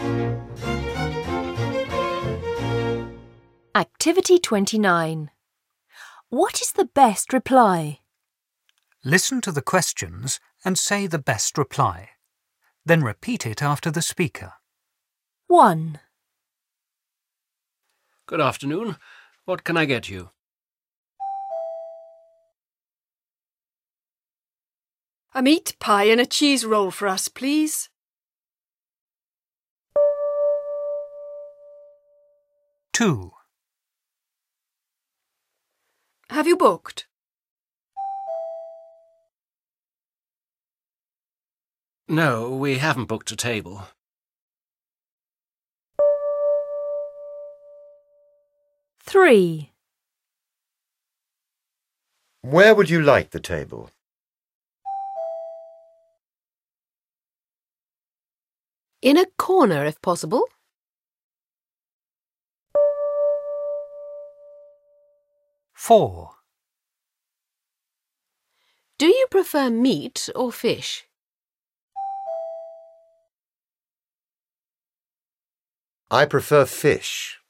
Activity 29. What is the best reply? Listen to the questions and say the best reply. Then repeat it after the speaker. 1. Good afternoon. What can I get you? A meat pie and a cheese roll for us, please. 2. Have you booked? No, we haven't booked a table. 3. Where would you like the table? In a corner, if possible. 4. Do you prefer meat or fish? I prefer fish.